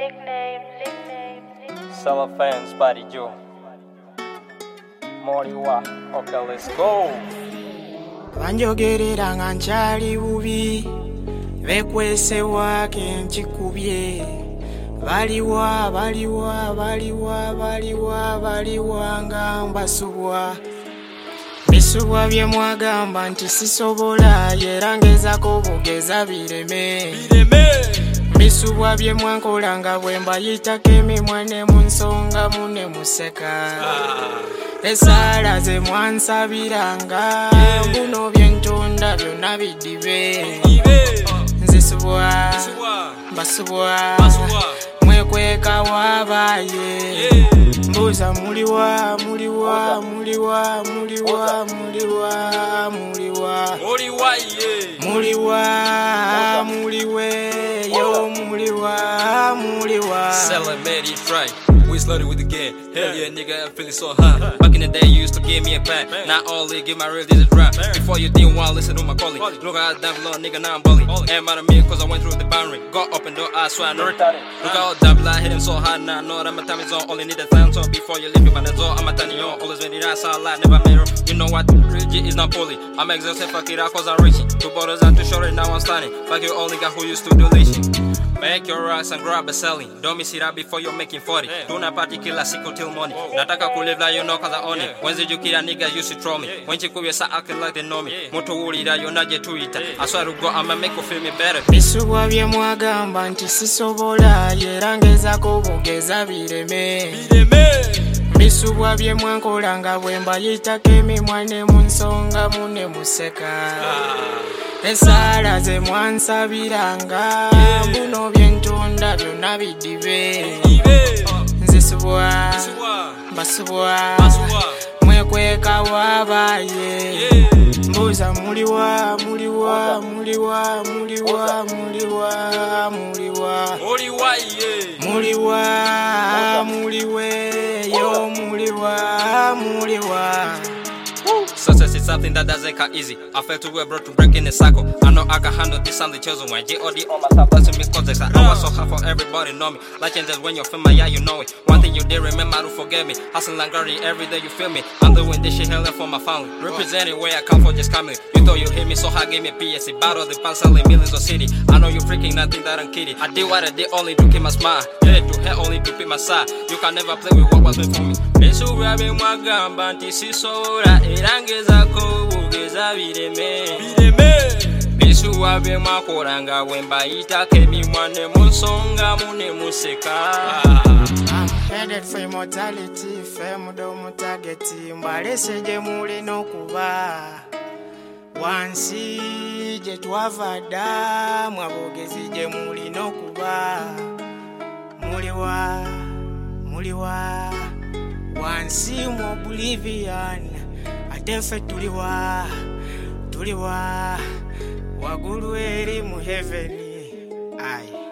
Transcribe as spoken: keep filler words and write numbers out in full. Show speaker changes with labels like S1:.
S1: nickname, nickname, nickname.
S2: Cellophane, Spotty Joe. Moriwa, okay, let's go.
S3: Banjogerera nga nkyali bubi bekwese wake nkikubye baliwa baliwa baliwa baliwa baliwa nga mbasubwa bisubwa bye mwagamba nti sisobola era ngezako bugeza bireme bisubwa bye mwankola nga bwe mbayitako emimwa ne mu nsonga mune museka esala ze mwansabiranga mbuno byentonda byonna bidibe nzisubwa mbasubwa mwekweka wabaye mbuza muliwa muliwa muliwa muliwa muliwa muliwa muliwa muliwe yo muliwa muliwa
S4: Selling made it right. We started with the game. Hell yeah, nigga, I'm feeling so high. Back in the day, you used to give me a pack. Not only give my real digits rap. Before you didn't want to listen to my calling. Look how damn low, nigga, now I'm balling. Ain't mad at me, cause I went through the boundary. Got up and down, I swear I know. Look how double I hit him so hard now. I know that my time is on. Only need a time so before you leave me by the door. I'm a tiny on. Always ready, that's all I never made her. You know what? Rigid is not poly. I'm exhausted, fuck it out, cause I'm reaching. Two bottles and two short, now I'm standing. Fuck you, only got who used to do leashing. Make your rocks and grab a selling. Don't miss it out before you're making forty. Do not particular sickle till money. Nataka kulive like you know cause I own it. When did you kill a nigga used to throw me? When you could start acting like they know me. Moto wuri that you're not yet to eat. I swear to God I'ma make you feel me better.
S3: Bisubwa bye mwagamba nti sisobola era ngezako bugeza bireme bisubwa bye mwankola nga bwe mbayitako emimwa ne mu nsonga mune museka esala ze mwansabiranga mbuno byentonda byonna bidibe nzisubwa mbasubwa mwekweka wabaye mbuza muliwa muliwa muliwa muliwa muliwa muliwa muliwa muliwe yo muliwa muliwa.
S4: Success is something that doesn't come easy. I felt too well brought to break in the cycle. I know I can handle this, I'm the chosen one. G O D on myself, that's in me context. I was so hard for everybody know me. Like changes when you're filming, yeah, you know it. One thing you did remember to forget me. Hustling like Gary, every day you feel me. I'm doing this shit hell for my family. Representing where I come from, just coming. You thought you hit me so hard, gave me P S C. Battle the past, selling millions of city. I know you freaking nothing that I'm kidding. I did what I did only to keep my smile. Head to head only to keep my side. You can never play with what was meant for me. Bisubwa bye mwagamba nti sisobola era ngezako bugeza bireme bisubwa bye mwakola nga bwe mbayitako emimwa ne mu nsonga mune museka.
S3: I'm headed for immortality, fame do mutageti mbalese gye mulina okuba wansi gye twava dda mwabogezi gye mulina okuba muliwa muliwa wansi mu oblivion ate ffe tuliwa tuliwa wagulu eri mu heaven. Aye.